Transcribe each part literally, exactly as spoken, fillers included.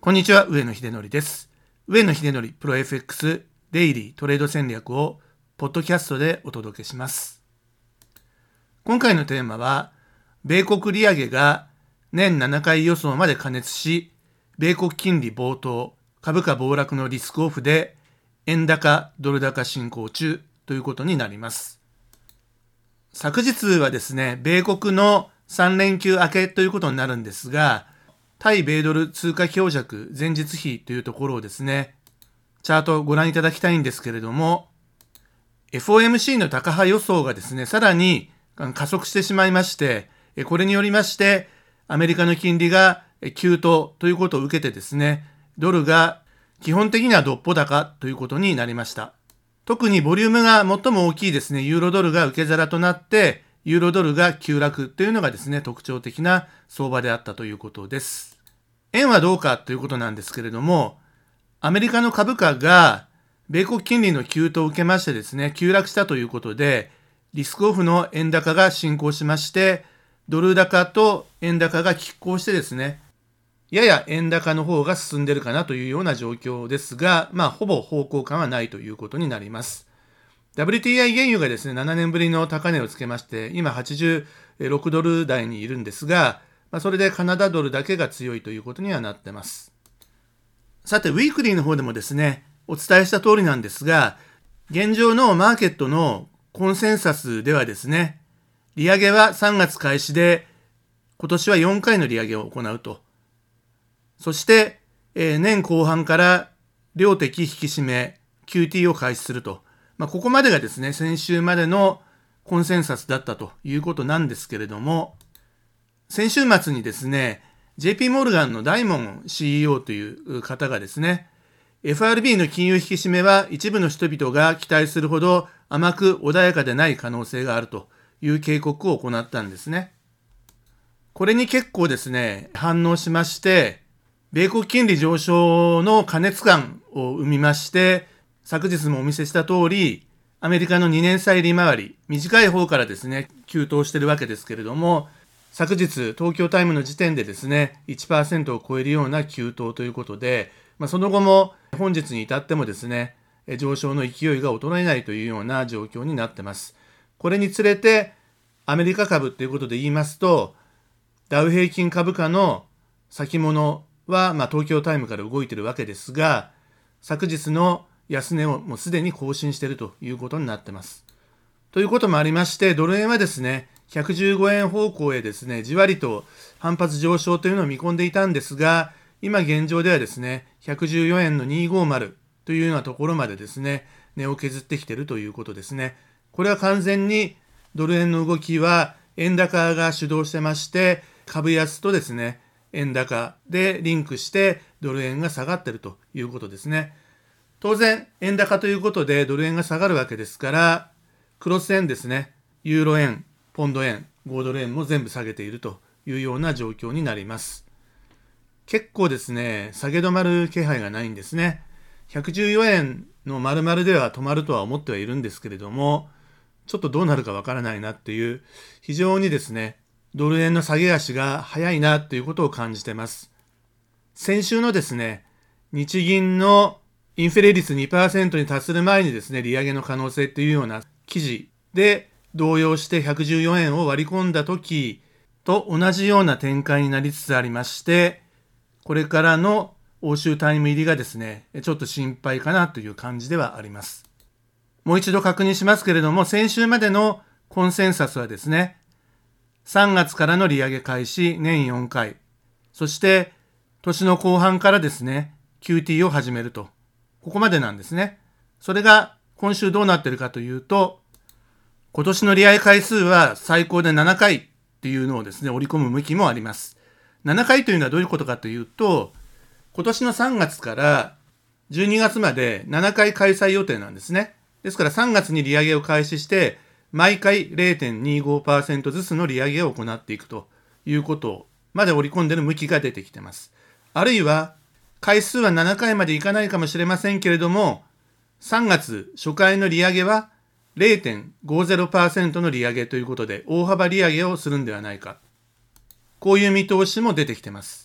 こんにちは、上野秀則です。上野秀則プロ エフエックス デイリートレード戦略をポッドキャストでお届けします。今回のテーマは、米国利上げが年ななかい予想まで過熱し、米国金利暴騰、株価暴落のリスクオフで円高、ドル高進行中ということになります。昨日はですね、米国のさん連休明けということになるんですが、対米ドル通貨強弱前日比というところをですね、チャートをご覧いただきたいんですけれども、エフオーエムシー の高派予想がですね、さらに加速してしまいまして、これによりまして、アメリカの金利が急騰ということを受けてですね、ドルが基本的にはどっぽ高ということになりました。特にボリュームが最も大きいですね、ユーロドルが受け皿となって、ユーロドルが急落というのがですね、特徴的な相場であったということです。円はどうかということなんですけれども、アメリカの株価が米国金利の急騰を受けましてですね、急落したということで、リスクオフの円高が進行しまして、ドル高と円高が拮抗してですね、やや円高の方が進んでいるかなというような状況ですが、まあ、ほぼ方向感はないということになります。ダブリューティーアイ 原油がですね、ななねんぶりの高値をつけまして、今はちじゅうろくドル台にいるんですが、まあ、それでカナダドルだけが強いということにはなってます。さて、ウィークリーの方でもですね、お伝えした通りなんですが、現状のマーケットのコンセンサスではですね、利上げはさんがつ開始で、今年はよんかいの利上げを行うと。そして、えー、年後半から量的引き締め、キューティー を開始すると。まあ、ここまでがですね、先週までのコンセンサスだったということなんですけれども、先週末にですね、ジェイピー モルガンのダイモン シーイーオー という方がですね、エフアールビー の金融引き締めは一部の人々が期待するほど甘く穏やかでない可能性があるという警告を行ったんですね。これに結構ですね、反応しまして、米国金利上昇の過熱感を生みまして、昨日もお見せした通り、アメリカのにねん債利回り、短い方からですね、急騰しているわけですけれども、昨日、東京タイムの時点でですね、いちパーセント を超えるような急騰ということで、まあ、その後も本日に至ってもですね、上昇の勢いが衰えないというような状況になっています。これにつれて、アメリカ株ということで言いますと、ダウ平均株価の先物は、まあ、東京タイムから動いているわけですが、昨日の安値をもうすでに更新しているということになっています。ということもありまして、ドル円はですね、ひゃくじゅうごえん方向へですね、じわりと反発上昇というのを見込んでいたんですが、今現状ではですね、ひゃくじゅうよえんのにひゃくごじゅうというようなところまでですね、値を削ってきているということですね。これは完全にドル円の動きは円高が主導してまして、株安とですね、円高でリンクしてドル円が下がっているということですね。当然、円高ということでドル円が下がるわけですから、クロス円ですね、ユーロ円、ポンド円、ごドル円も全部下げているというような状況になります。結構ですね、下げ止まる気配がないんですね。ひゃくじゅうよえんの丸々では止まるとは思ってはいるんですけれども、ちょっとどうなるかわからないなっていう、非常にですね、ドル円の下げ足が早いなということを感じています。先週のですね、日銀のインフレ率 にパーセント に達する前にですね、利上げの可能性というような記事で動揺してひゃくじゅうよえんを割り込んだ時と同じような展開になりつつありまして、これからの欧州タイム入りがですね、ちょっと心配かなという感じではあります。もう一度確認しますけれども、先週までのコンセンサスはですね、さんがつからの利上げ開始年よんかい、そして年の後半からですね、キューティー を始めると。ここまでなんですね。それが今週どうなっているかというと、今年の利上げ回数は最高でななかいっていうのをですね、織り込む向きもあります。ななかいというのはどういうことかというと、今年のさんがつからじゅうにがつまでななかい開催予定なんですね。ですからさんがつに利上げを開始して、毎回 れいてんにごパーセント ずつの利上げを行っていくということまで織り込んでいる向きが出てきています。あるいは、回数はななかいまでいかないかもしれませんけれども、さんがつ初回の利上げは れいてんごじゅうパーセント の利上げということで大幅利上げをするんではないか。こういう見通しも出てきています。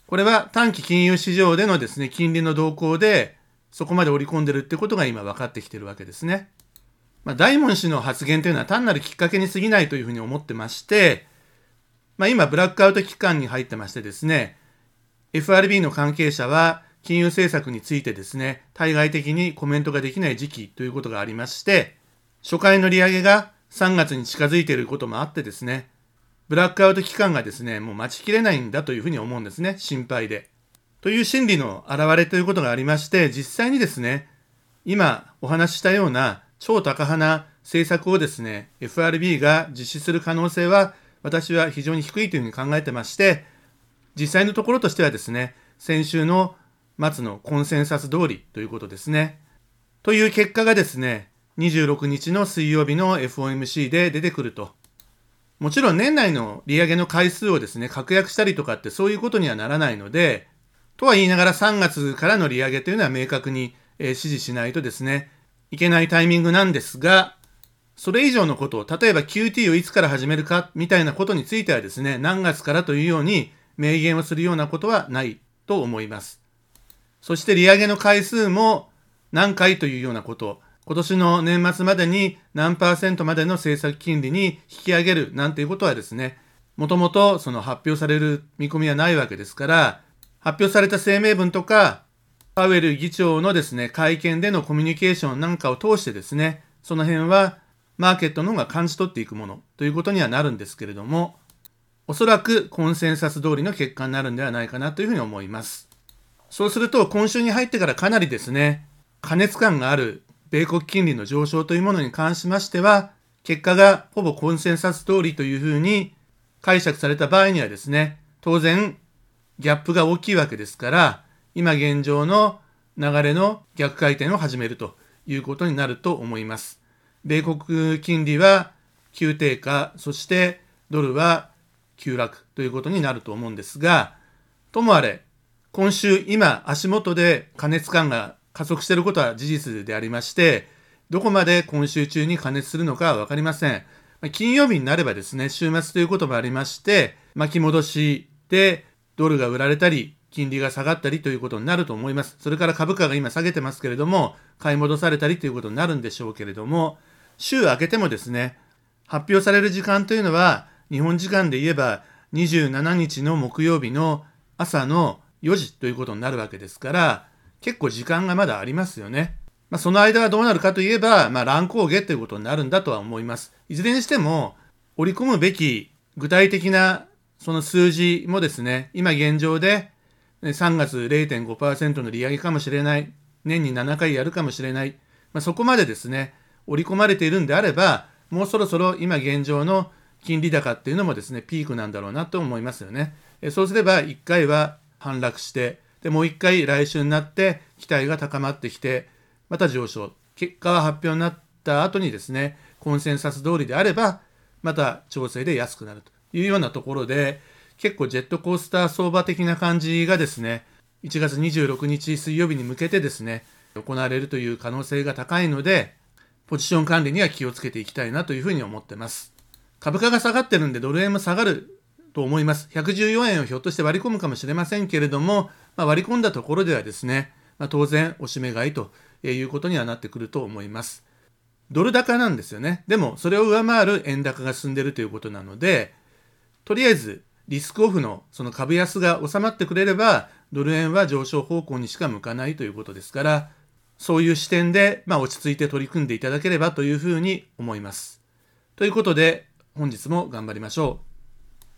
これは短期金融市場でのですね、金利の動向でそこまで織り込んでるってことが今分かってきてるわけですね。まあ、大門氏の発言というのは単なるきっかけに過ぎないというふうに思ってまして、まあ、今ブラックアウト期間に入ってましてですね、エフアールビー の関係者は金融政策についてですね、対外的にコメントができない時期ということがありまして、初回の利上げがさんがつに近づいていることもあってですね、ブラックアウト期間がですね、もう待ちきれないんだというふうに思うんですね、心配で。という心理の表れということがありまして、実際にですね、今お話ししたような超高派な政策をですね、エフアールビー が実施する可能性は私は非常に低いというふうに考えてまして、実際のところとしてはですね、先週の末のコンセンサス通りということですね。という結果がですね、にじゅうろくにちの水曜日の エフオーエムシー で出てくると。もちろん年内の利上げの回数をですね、確約したりとかってそういうことにはならないので、とは言いながらさんがつからの利上げというのは明確に、えー、指示しないとですね、いけないタイミングなんですが、それ以上のことを、例えば キューティー をいつから始めるかみたいなことについてはですね、何月からというように明言をするようなことはないと思います。そして利上げの回数も何回というようなこと、今年の年末までに何パーセントまでの政策金利に引き上げるなんていうことはですね、もともとその発表される見込みはないわけですから、発表された声明文とか、パウエル議長のですね、会見でのコミュニケーションなんかを通してですね、その辺はマーケットの方が感じ取っていくものということにはなるんですけれども、おそらくコンセンサス通りの結果になるんではないかなというふうに思います。そうすると今週に入ってからかなりですね、過熱感がある米国金利の上昇というものに関しましては、結果がほぼコンセンサス通りというふうに解釈された場合にはですね、当然ギャップが大きいわけですから、今現状の流れの逆回転を始めるということになると思います。米国金利は急低下、そしてドルは急落ということになると思うんですが、ともあれ、今週今足元で過熱感が加速していることは事実でありまして、どこまで今週中に過熱するのかは分かりません。金曜日になればですね、週末ということもありまして、巻き戻しでドルが売られたり、金利が下がったりということになると思います。それから株価が今下げてますけれども、買い戻されたりということになるんでしょうけれども、週明けてもですね、発表される時間というのは、日本時間で言えばにじゅうしちにちの木曜日の朝のよじということになるわけですから、結構時間がまだありますよね。まあ、その間はどうなるかといえば、まあ、乱高下ということになるんだとは思います。いずれにしても、織り込むべき具体的なその数字もですね、今現状でさんがつ れいてんごパーセント の利上げかもしれない、年にななかいやるかもしれない、まあ、そこまでですね、織り込まれているんであれば、もうそろそろ今現状の金利高っていうのもですね、ピークなんだろうなと思いますよね。そうすればいっかいは反落して、でもういっかい来週になって期待が高まってきて、また上昇。結果は発表になった後にですね、コンセンサス通りであれば、また調整で安くなるというようなところで、結構ジェットコースター相場的な感じがですね、いちがつにじゅうろくにち水曜日に向けてですね、行われるという可能性が高いので、ポジション管理には気をつけていきたいなというふうに思ってます。株価が下がってるんでドル円も下がると思います。ひゃくじゅうよえんをひょっとして割り込むかもしれませんけれども、まあ、割り込んだところではですね、まあ、当然おしめ買いということにはなってくると思います。ドル高なんですよね。でもそれを上回る円高が進んでいるということなので、とりあえずリスクオフのその株安が収まってくれれば、ドル円は上昇方向にしか向かないということですから、そういう視点で、まあ、落ち着いて取り組んでいただければというふうに思います。ということで、本日も頑張りましょう。